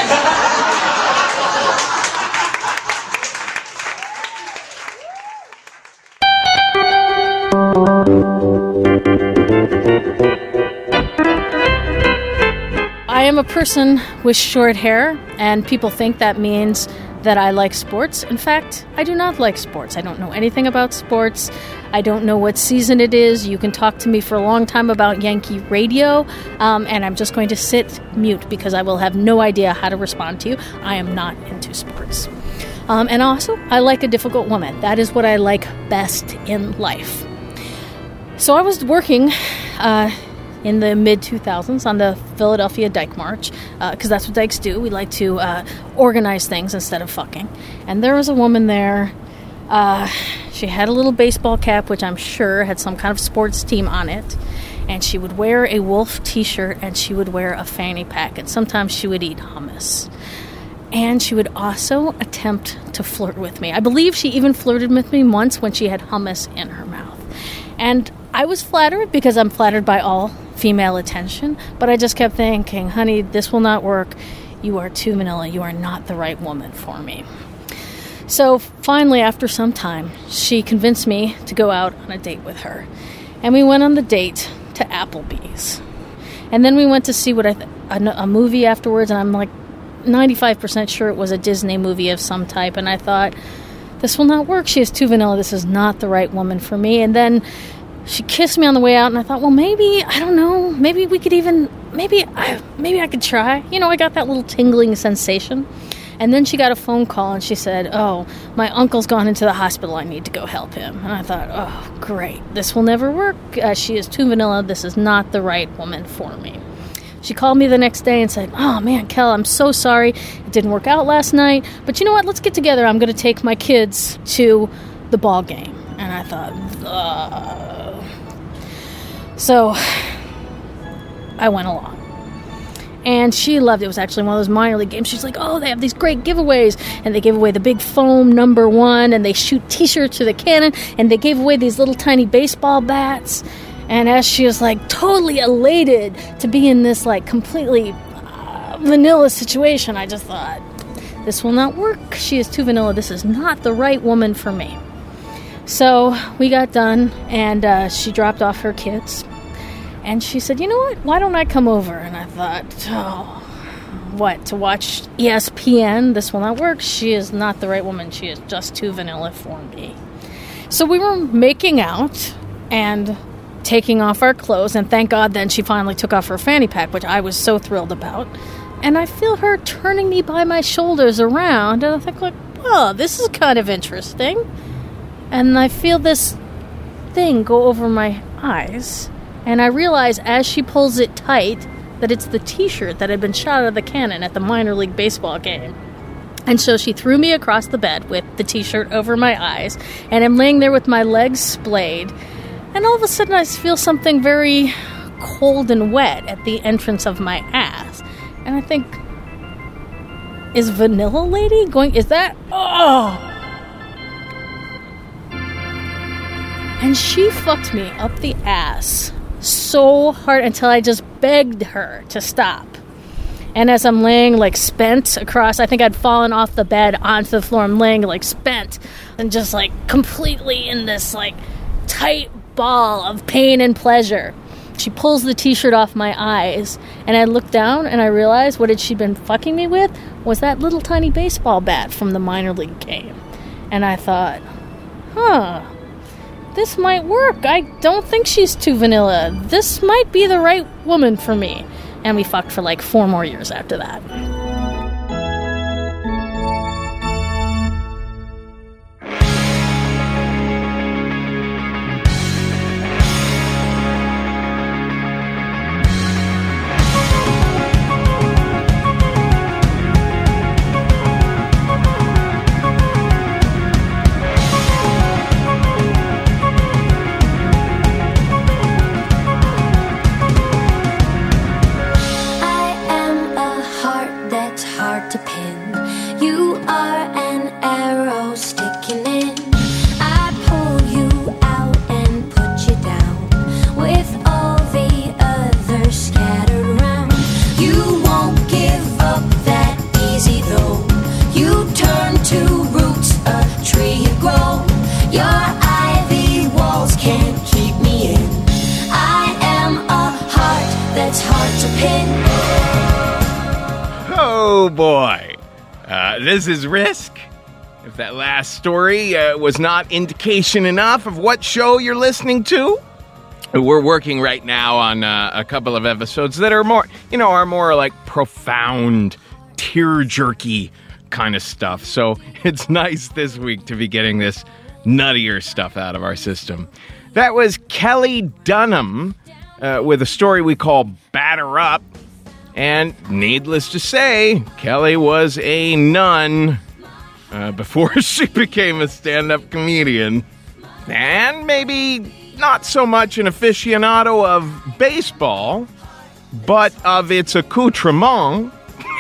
Speaker 7: I am a person with short hair, and people think that means that I like sports. In fact, I do not like sports. I don't know anything about sports. I don't know what season it is. You can talk to me for a long time about Yankee radio, and I'm just going to sit mute because I will have no idea how to respond to you. I am not into sports. And also, I like a difficult woman. That is what I like best in life. So I was working in the mid-2000s on the Philadelphia Dyke March, because that's what dykes do. We like to organize things instead of fucking. And there was a woman there. She had a little baseball cap, which I'm sure had some kind of sports team on it. And she would wear a Wolf t-shirt, and she would wear a fanny pack. And sometimes she would eat hummus. And she would also attempt to flirt with me. I believe she even flirted with me once when she had hummus in her mouth. And I was flattered because I'm flattered by all female attention, but I just kept thinking, honey, this will not work. You are too vanilla. You are not the right woman for me. So finally, after some time, she convinced me to go out on a date with her. And we went on the date to Applebee's. And then we went to see a movie afterwards, and I'm like 95% sure it was a Disney movie of some type. And I thought, this will not work. She is too vanilla. This is not the right woman for me. And then she kissed me on the way out, and I thought, well, maybe, I don't know, maybe we could even, maybe I could try. You know, I got that little tingling sensation. And then she got a phone call and she said, oh, my uncle's gone into the hospital. I need to go help him. And I thought, oh, great. This will never work. She is too vanilla. This is not the right woman for me. She called me the next day and said, oh, man, Kel, I'm so sorry. It didn't work out last night. But you know what? Let's get together. I'm going to take my kids to the ball game. And I thought, So I went along. And she loved it. It was actually one of those minor league games. She's like, oh, they have these great giveaways. And they gave away the big foam #1. And they shoot T-shirts to the cannon. And they gave away these little tiny baseball bats. And as she was, like, totally elated to be in this, like, completely vanilla situation, I just thought, this will not work. She is too vanilla. This is not the right woman for me. So we got done, and she dropped off her kids. And she said, you know what? Why don't I come over? And I thought, what, to watch ESPN? This will not work. She is not the right woman. She is just too vanilla for me. So we were making out and taking off our clothes, and thank God then she finally took off her fanny pack, which I was so thrilled about. And I feel her turning me by my shoulders around, and I think, like, oh, this is kind of interesting. And I feel this thing go over my eyes, and I realize as she pulls it tight that it's the T-shirt that had been shot out of the cannon at the minor league baseball game. And so she threw me across the bed with the T-shirt over my eyes, and I'm laying there with my legs splayed. And all of a sudden I feel something very cold and wet at the entrance of my ass. And I think, is Vanilla Lady going, is that, oh. And she fucked me up the ass so hard until I just begged her to stop. And as I'm laying, like, spent across, I think I'd fallen off the bed onto the floor. I'm laying, like, spent and just, like, completely in this, like, tight ball of pain and pleasure. She pulls the T-shirt off my eyes, and I look down and I realize what had she been fucking me with was that little tiny baseball bat from the minor league game. And I thought, this might work. I don't think she's too vanilla. This might be the right woman for me. And we fucked for like 4 more years after that.
Speaker 3: Oh boy, this is Risk. If that last story was not indication enough of what show you're listening to, we're working right now on a couple of episodes that are more, are more like profound, tear-jerky kind of stuff. So it's nice this week to be getting this nuttier stuff out of our system. That was Kelly Dunham with a story we call Batter Up. And needless to say, Kelly was a nun before she became a stand-up comedian. And maybe not so much an aficionado of baseball, but of its accoutrement.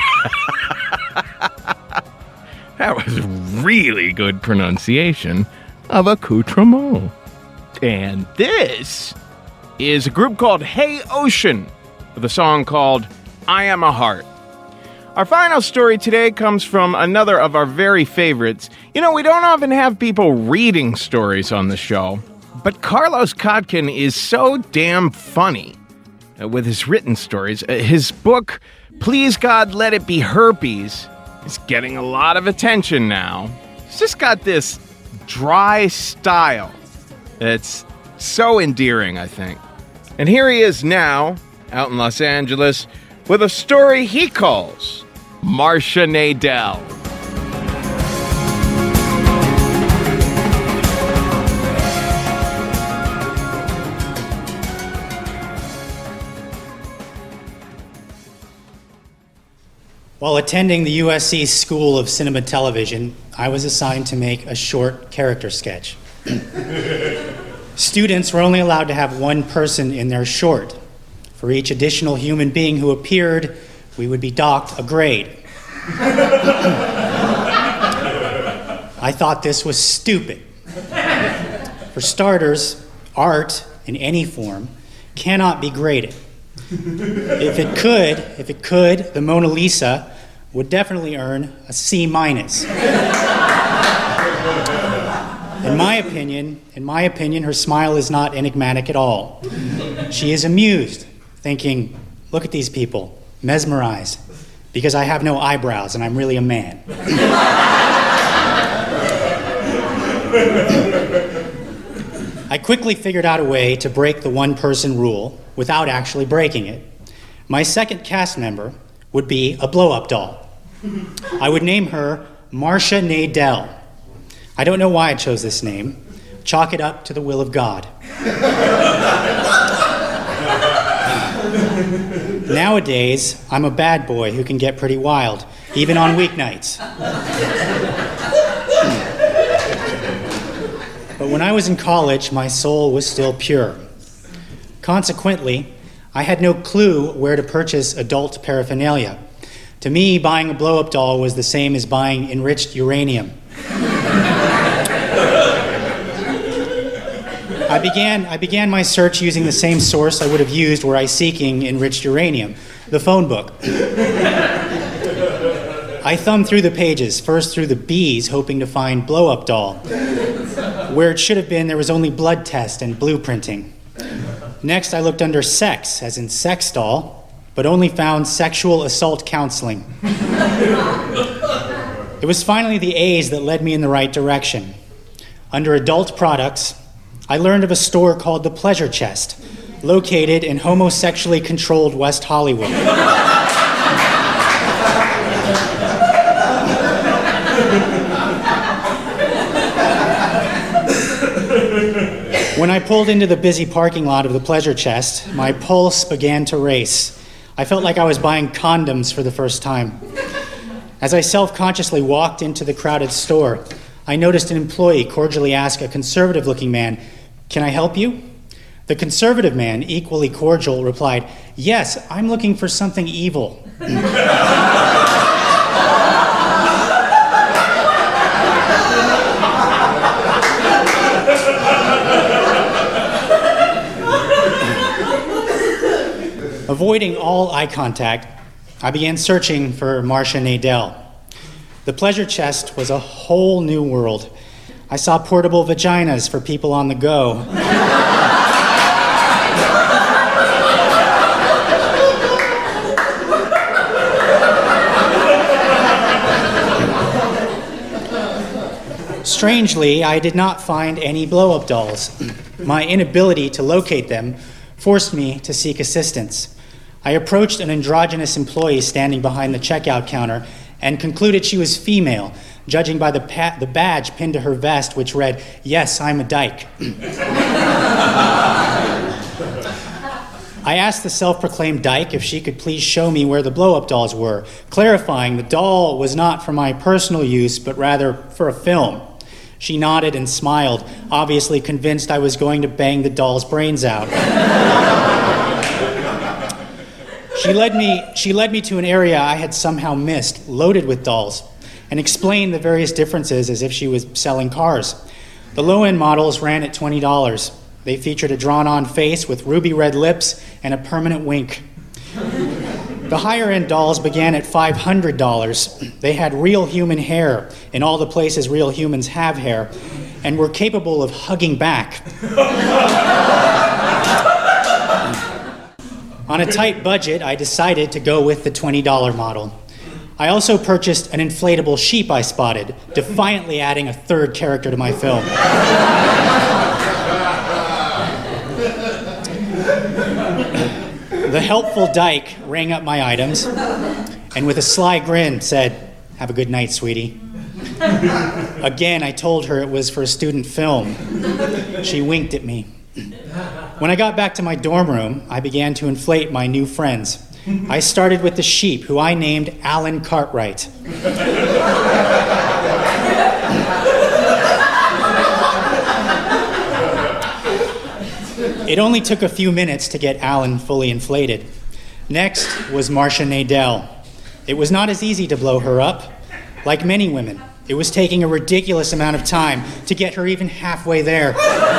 Speaker 3: That was really good pronunciation of accoutrement. And this is a group called Hey Ocean with a song called I Am a Heart. Our final story today comes from another of our very favorites. We don't often have people reading stories on the show, but Carlos Kotkin is so damn funny with his written stories. His book, Please God Let It Be Herpes, is getting a lot of attention now. He's just got this dry style that's so endearing, I think. And here he is now, out in Los Angeles, with a story he calls Marcia Nadell.
Speaker 8: While attending the USC School of Cinema Television, I was assigned to make a short character sketch. Students were only allowed to have one person in their short. For each additional human being who appeared, we would be docked a grade. I thought this was stupid. For starters, art in any form cannot be graded. If it could, the Mona Lisa would definitely earn a C-. In my opinion, her smile is not enigmatic at all. She is amused, thinking, look at these people, mesmerized, because I have no eyebrows and I'm really a man. I quickly figured out a way to break the one-person rule without actually breaking it. My second cast member would be a blow-up doll. I would name her Marcia Nadell. I don't know why I chose this name. Chalk it up to the will of God. Nowadays, I'm a bad boy who can get pretty wild, even on weeknights. But when I was in college, my soul was still pure. Consequently, I had no clue where to purchase adult paraphernalia. To me, buying a blow-up doll was the same as buying enriched uranium. I began my search using the same source I would have used were I seeking enriched uranium, the phone book. I thumbed through the pages, first through the B's, hoping to find blow-up doll. Where it should have been, there was only blood test and blueprinting. Next, I looked under sex, as in sex doll, but only found sexual assault counseling. It was finally the A's that led me in the right direction. Under adult products, I learned of a store called The Pleasure Chest, located in homosexually controlled West Hollywood. When I pulled into the busy parking lot of The Pleasure Chest, my pulse began to race. I felt like I was buying condoms for the first time. As I self-consciously walked into the crowded store, I noticed an employee cordially ask a conservative-looking man, "Can I help you?" The conservative man, equally cordial, replied, "Yes, I'm looking for something evil." Avoiding all eye contact, I began searching for Marcia Nadell. The Pleasure Chest was a whole new world. I saw portable vaginas for people on the go. Strangely, I did not find any blow-up dolls. My inability to locate them forced me to seek assistance. I approached an androgynous employee standing behind the checkout counter and concluded she was female, judging by the badge pinned to her vest, which read, "Yes, I'm a dyke." I asked the self-proclaimed dyke if she could please show me where the blow-up dolls were, clarifying the doll was not for my personal use, but rather for a film. She nodded and smiled, obviously convinced I was going to bang the doll's brains out. She led me to an area I had somehow missed, loaded with dolls, and explained the various differences as if she was selling cars. The low-end models ran at $20. They featured a drawn-on face with ruby red lips and a permanent wink. The higher-end dolls began at $500. They had real human hair in all the places real humans have hair and were capable of hugging back. On a tight budget, I decided to go with the $20 model. I also purchased an inflatable sheep I spotted, defiantly adding a third character to my film. The helpful dyke rang up my items and with a sly grin said, "Have a good night, sweetie." Again, I told her it was for a student film. She winked at me. When I got back to my dorm room, I began to inflate my new friends. I started with the sheep, who I named Alan Cartwright. It only took a few minutes to get Alan fully inflated. Next was Marcia Nadell. It was not as easy to blow her up. Like many women, it was taking a ridiculous amount of time to get her even halfway there.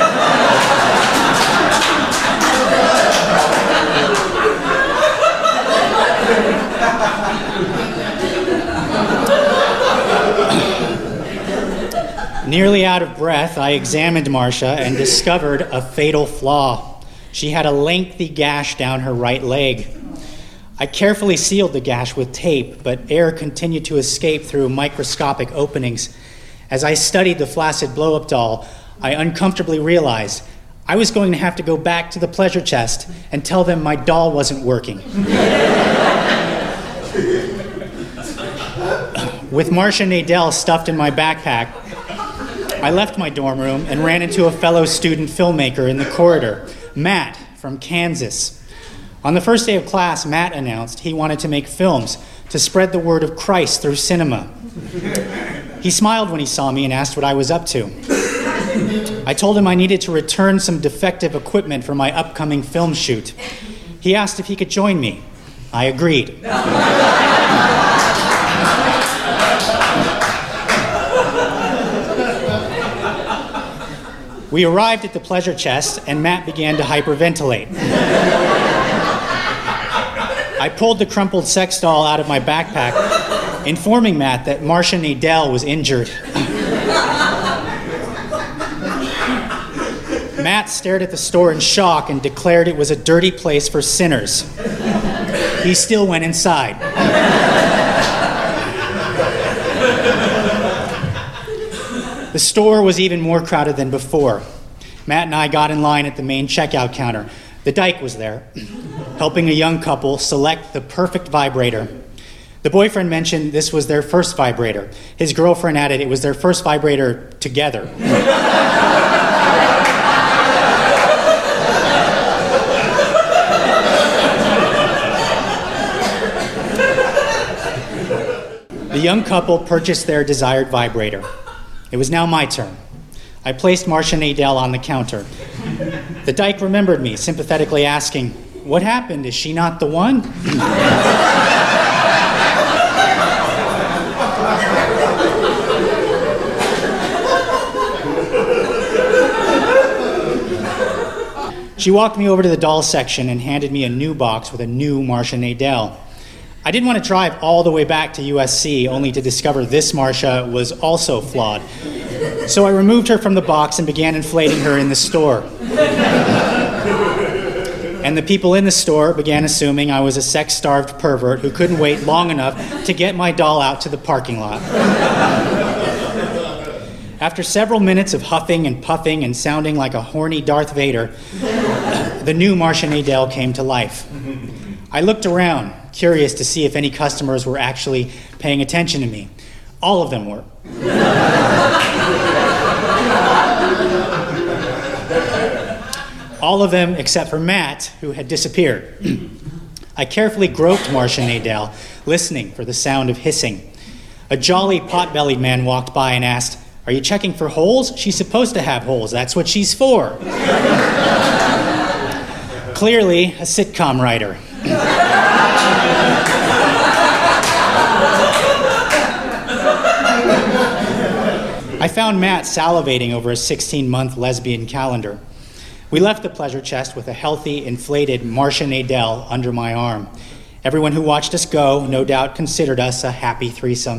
Speaker 8: Nearly out of breath, I examined Marcia and discovered a fatal flaw. She had a lengthy gash down her right leg. I carefully sealed the gash with tape, but air continued to escape through microscopic openings. As I studied the flaccid blow-up doll, I uncomfortably realized I was going to have to go back to the pleasure chest and tell them my doll wasn't working. With Marcia Nadell stuffed in my backpack, I left my dorm room and ran into a fellow student filmmaker in the corridor, Matt from Kansas. On the first day of class, Matt announced he wanted to make films to spread the word of Christ through cinema. He smiled when he saw me and asked what I was up to. I told him I needed to return some defective equipment for my upcoming film shoot. He asked if he could join me. I agreed. We arrived at the pleasure chest, and Matt began to hyperventilate. I pulled the crumpled sex doll out of my backpack, informing Matt that Marcia Nadell was injured. Matt stared at the store in shock and declared it was a dirty place for sinners. He still went inside. The store was even more crowded than before. Matt and I got in line at the main checkout counter. The dyke was there, helping a young couple select the perfect vibrator. The boyfriend mentioned this was their first vibrator. His girlfriend added it was their first vibrator together. The young couple purchased their desired vibrator. It was now my turn. I placed Marcia Nadell on the counter. The dyke remembered me, sympathetically asking, "What happened? Is she not the one?" She walked me over to the doll section and handed me a new box with a new Marcia Nadell. I didn't want to drive all the way back to USC only to discover this Marcia was also flawed. So I removed her from the box and began inflating her in the store. And the people in the store began assuming I was a sex-starved pervert who couldn't wait long enough to get my doll out to the parking lot. After several minutes of huffing and puffing and sounding like a horny Darth Vader, the new Marcia Nadell came to life. I looked around, curious to see if any customers were actually paying attention to me. All of them were. All of them except for Matt, who had disappeared. I carefully groped Marcia Nadell, listening for the sound of hissing. A jolly pot-bellied man walked by and asked, "Are you checking for holes? She's supposed to have holes. That's what she's for." Clearly, a sitcom writer. I found Matt salivating over a 16-month lesbian calendar. We left the pleasure chest with a healthy, inflated Marcia Nadell under my arm. Everyone who watched us go no doubt considered us a happy threesome.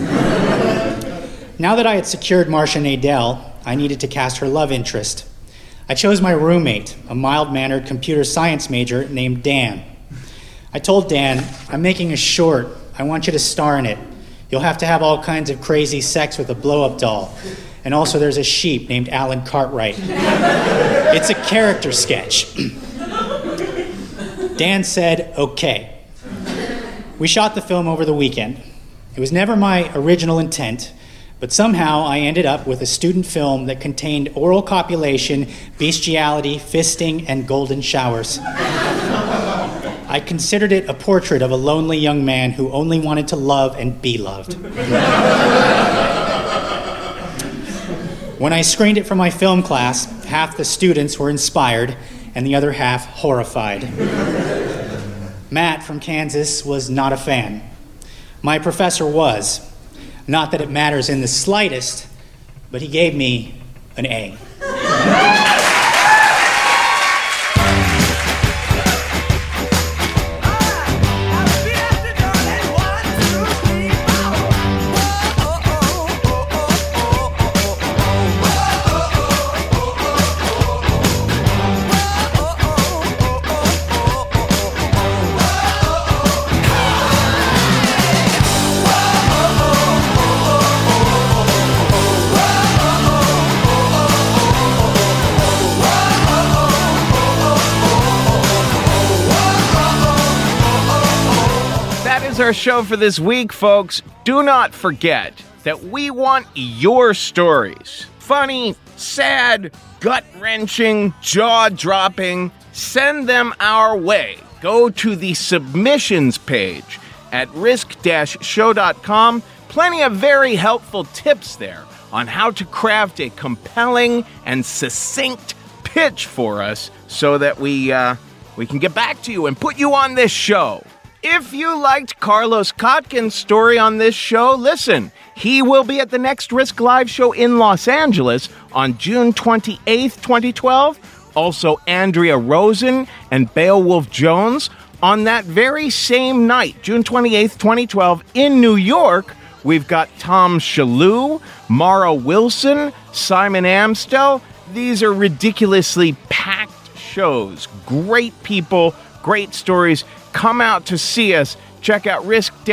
Speaker 8: Now that I had secured Marcia Nadell, I needed to cast her love interest. I chose my roommate, a mild-mannered computer science major named Dan. I told Dan, "I'm making a short. I want you to star in it. You'll have to have all kinds of crazy sex with a blow-up doll. And also there's a sheep named Alan Cartwright. It's a character sketch." Dan said, "Okay." We shot the film over the weekend. It was never my original intent, but somehow I ended up with a student film that contained oral copulation, bestiality, fisting, and golden showers. I considered it a portrait of a lonely young man who only wanted to love and be loved. When I screened it for my film class, half the students were inspired and the other half horrified. Matt from Kansas was not a fan. My professor was. Not that it matters in the slightest, but he gave me an A.
Speaker 3: Our show for this week, folks. Do not forget that we want your stories. Funny, sad, gut-wrenching, jaw-dropping. Send them our way. Go to the submissions page at risk-show.com. Plenty of very helpful tips there on how to craft a compelling and succinct pitch for us so that we can get back to you and put you on this show. If you liked Carlos Kotkin's story on this show, listen, he will be at the next Risk Live show in Los Angeles on June 28th, 2012. Also, Andrea Rosen and Beowulf Jones on that very same night, June 28th, 2012, in New York. We've got Tom Shalhoub, Mara Wilson, Simon Amstel. These are ridiculously packed shows. Great people, great stories. Come out to see us. Check out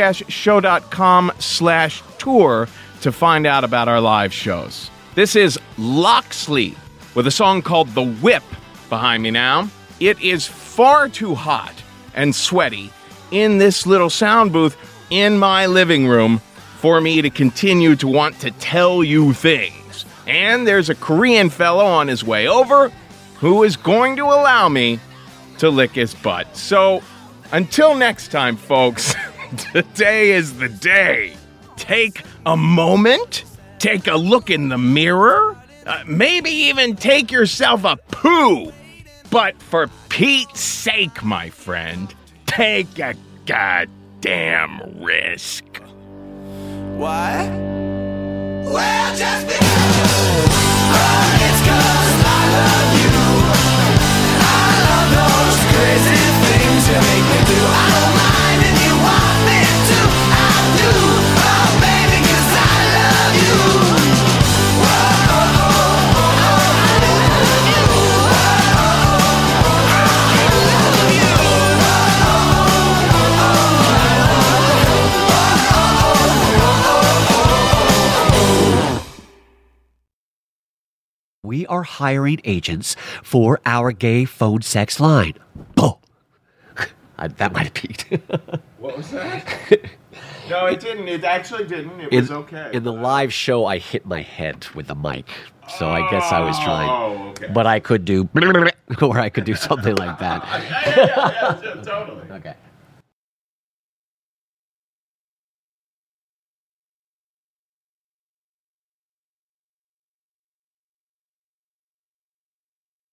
Speaker 3: risk-show.com/tour to find out about our live shows. This is Loxley with a song called The Whip behind me now. It is far too hot and sweaty in this little sound booth in my living room for me to continue to want to tell you things. And there's a Korean fellow on his way over who is going to allow me to lick his butt. So, until next time, folks, today is the day. Take a moment, take a look in the mirror, maybe even take yourself a poo. But for Pete's sake, my friend, take a goddamn risk.
Speaker 9: Why? Well, just because. It's 'cause I love you. I love those crazy things you make me do. I don't mind if you want me to. I do. Oh, baby, 'cause I love you. Whoa, I love you.
Speaker 5: We are hiring agents for our gay phone sex line. Oh, that might have peaked.
Speaker 3: What was that? No, it didn't. It actually didn't. It was okay.
Speaker 5: In the live show, I hit my head with the mic. So I guess I was trying.
Speaker 3: Oh, okay.
Speaker 5: But I could do, or I could do something like that.
Speaker 3: Yeah, totally.
Speaker 5: Okay.